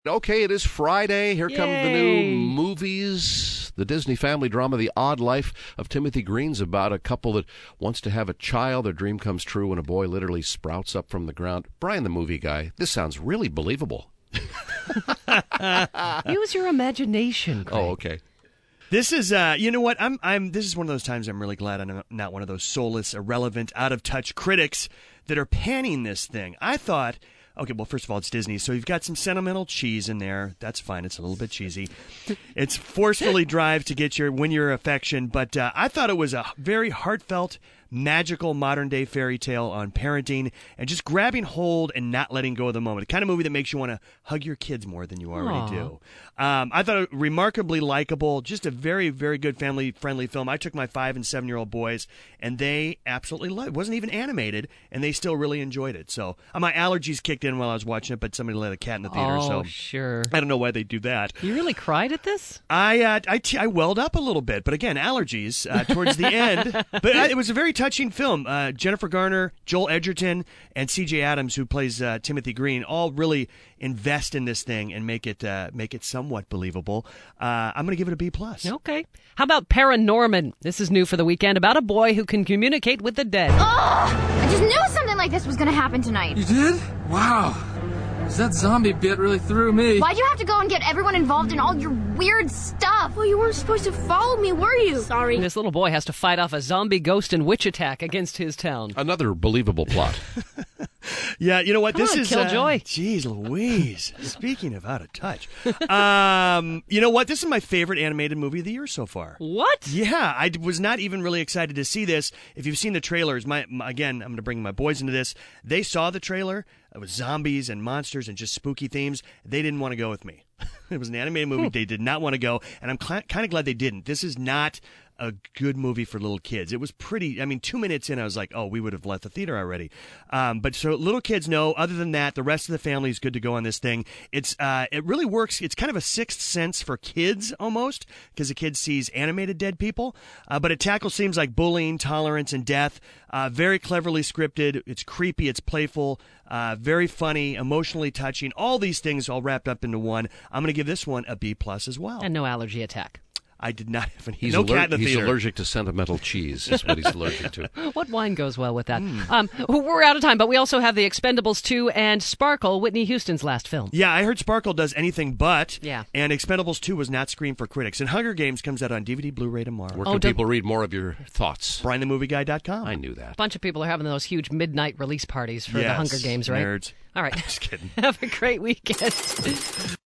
Okay, it is Friday. Here come the new Yay. movies. The Disney family drama, The Odd Life of Timothy Green's about a couple that wants to have a child. Their dream comes true when a boy literally sprouts up from the ground. Brian, the movie guy, this sounds really believable. Use your imagination, Craig. Oh, okay. This is, you know what? This is one of those times I'm really glad I'm not one of those soulless, irrelevant, out of touch critics that are panning this thing. I thought, okay, well, first of all, it's Disney, so you've got some sentimental cheese in there. That's fine. It's a little bit cheesy. It's forcefully drive to win your affection, but I thought it was a very heartfelt, magical modern-day fairy tale on parenting and just grabbing hold and not letting go of the moment. The kind of movie that makes you want to hug your kids more than you already do. I thought it remarkably likable, just a very, very good family-friendly film. I took my 5- and 7-year-old boys, and they absolutely loved it. It wasn't even animated, and they still really enjoyed it. So my allergies kicked in while I was watching it, but somebody let a cat in the theater. Oh, so sure. I don't know why they do that. You really cried at this? I welled up a little bit, but again, allergies towards the end. But it was a very touching film. Jennifer Garner, Joel Edgerton, and C.J. Adams, who plays Timothy Green, all really invest in this thing and make it somewhat believable. I'm going to give it a B+. Okay. How about Paranorman? This is new for the weekend, about a boy who can communicate with the dead. Oh! I just knew something like this was gonna happen tonight. You did? Wow. That zombie bit really threw me. Why'd you have to go and get everyone involved in all your weird stuff? Well, you weren't supposed to follow me, were you? Sorry. This little boy has to fight off a zombie ghost and witch attack against his town. Another believable plot. Yeah, you know what? Come this on, is Killjoy. Jeez Louise. Speaking of out of touch, you know what? This is my favorite animated movie of the year so far. What? Yeah, I was not even really excited to see this. If you've seen the trailers, again, I'm going to bring my boys into this. They saw the trailer with zombies and monsters and just spooky themes. They didn't want to go with me. It was an animated movie. They did not want to go, and I'm kind of glad they didn't. This is not a good movie for little kids. It was pretty, 2 minutes in, I was like, oh, we would have left the theater already. But so little kids know, other than that, the rest of the family is good to go on this thing. It really works. It's kind of a Sixth Sense for kids almost, because the kid sees animated dead people. But it tackles themes like bullying, tolerance, and death. Very cleverly scripted. It's creepy. It's playful. Very funny, emotionally touching. All these things all wrapped up into one. I'm going to give this one a B+ as well. And no allergy attack. I did not have any. He's No cat in the he's theater. allergic to sentimental cheese, is what he's allergic to. What wine goes well with that? We're out of time, but we also have The Expendables 2 and Sparkle, Whitney Houston's last film. Yeah, I heard Sparkle does anything but. Yeah. And Expendables 2 was not screened for critics. And Hunger Games comes out on DVD, Blu-ray tomorrow. Where can people read more of your thoughts? BrianTheMovieGuy.com. I knew that. A bunch of people are having those huge midnight release parties for the Yes, Hunger Games, right? nerds. All right. Just kidding. Have a great weekend.